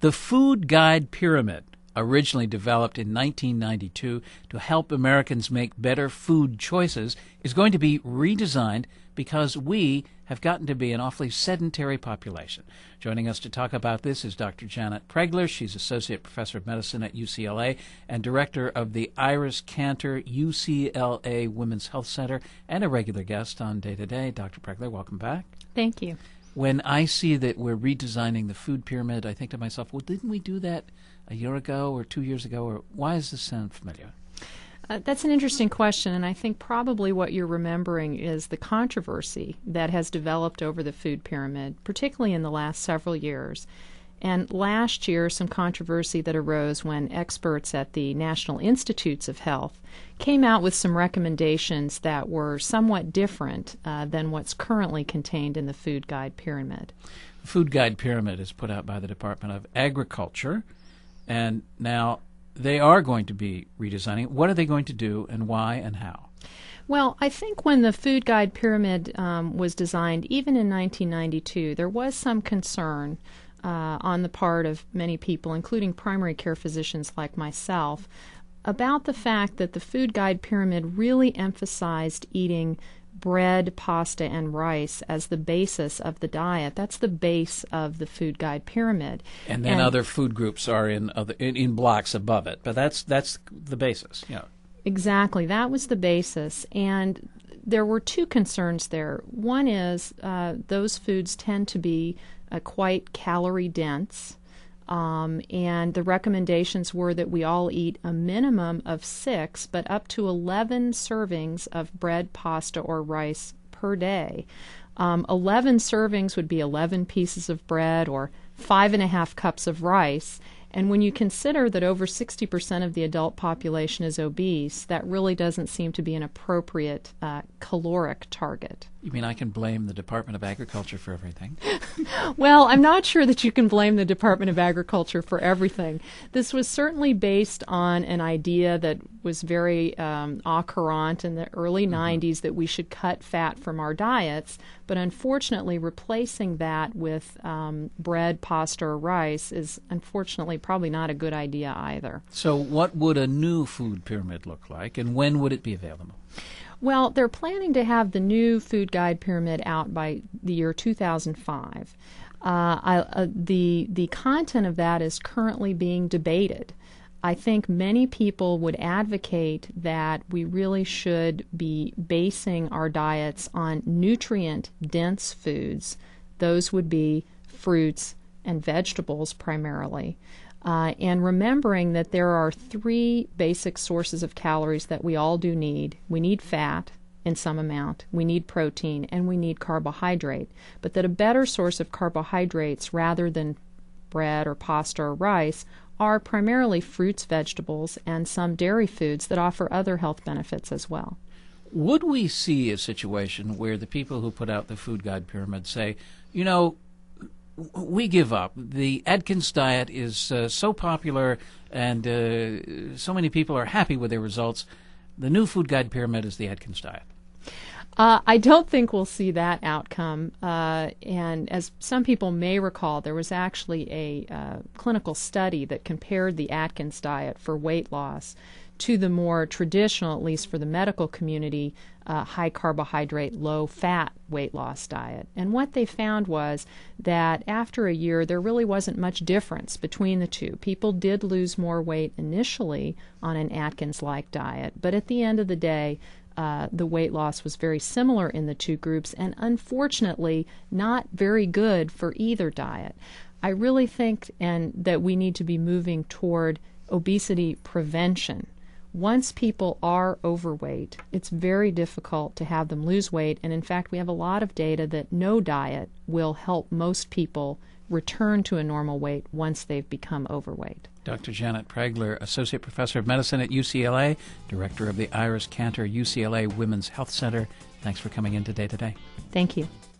The Food Guide Pyramid, originally developed in 1992 to help Americans make better food choices, is going to be redesigned because we have gotten to be an awfully sedentary population. Joining us to talk about this is Dr. Janet Pregler. She's Associate Professor of Medicine at UCLA and Director of the Iris Cantor UCLA Women's Health Center and a regular guest on Day to Day. Dr. Pregler, welcome back. Thank you. When I see that we're redesigning the food pyramid, I think to myself, well, didn't we do that a year ago or 2 years ago? Or why does this sound familiar? That's an interesting question, and I think probably what you're remembering is the controversy that has developed over the food pyramid, particularly in the last several years. And last year, some controversy that arose when experts at the National Institutes of Health came out with some recommendations that were somewhat different than what's currently contained in the Food Guide Pyramid. The Food Guide Pyramid is put out by the Department of Agriculture, and now they are going to be redesigning. What are they going to do, and why, and how? Well, I think when the Food Guide Pyramid was designed, even in 1992, there was some concern on the part of many people, including primary care physicians like myself, about the fact that the Food Guide Pyramid really emphasized eating bread, pasta, and rice as the basis of the diet. That's the base of the Food Guide Pyramid. And then other food groups are in blocks above it, but that's the basis. Yeah. Exactly. That was the basis. And there were two concerns there. One is those foods tend to be quite calorie dense, and the recommendations were that we all eat a minimum of 6, but up to 11 servings of bread, pasta, or rice per day. 11 servings would be 11 pieces of bread or 5.5 cups of rice. And when you consider that over 60% of the adult population is obese, that really doesn't seem to be an appropriate caloric target. You mean I can blame the Department of Agriculture for everything? Well, I'm not sure that you can blame the Department of Agriculture for everything. This was certainly based on an idea that was very au courant in the early 90s that we should cut fat from our diets, but unfortunately replacing that with bread, pasta, or rice is unfortunately probably not a good idea either. So what would a new food pyramid look like, and when would it be available? Well, they're planning to have the new Food Guide Pyramid out by the year 2005. The content of that is currently being debated. I think many people would advocate that we really should be basing our diets on nutrient-dense foods. Those would be fruits and vegetables primarily. And remembering that there are 3 basic sources of calories that we all do need. We need fat in some amount, we need protein, and we need carbohydrate. But that a better source of carbohydrates rather than bread or pasta or rice are primarily fruits, vegetables, and some dairy foods that offer other health benefits as well. Would we see a situation where the people who put out the Food Guide Pyramid say, you know, we give up. The Atkins diet is so popular and so many people are happy with their results. The new Food Guide Pyramid is the Atkins diet. I don't think we'll see that outcome. And as some people may recall, there was actually a clinical study that compared the Atkins diet for weight loss to the more traditional, at least for the medical community, high carbohydrate, low fat weight loss diet. And what they found was that after a year, there really wasn't much difference between the two. People did lose more weight initially on an Atkins-like diet, but at the end of the day, the weight loss was very similar in the two groups, and unfortunately not very good for either diet. I really think that we need to be moving toward obesity prevention. Once people are overweight, it's very difficult to have them lose weight, and in fact we have a lot of data that no diet will help most people return to a normal weight once they've become overweight. Dr. Janet Pregler, Associate Professor of Medicine at UCLA, Director of the Iris Cantor UCLA Women's Health Center. Thanks for coming in today. Thank you.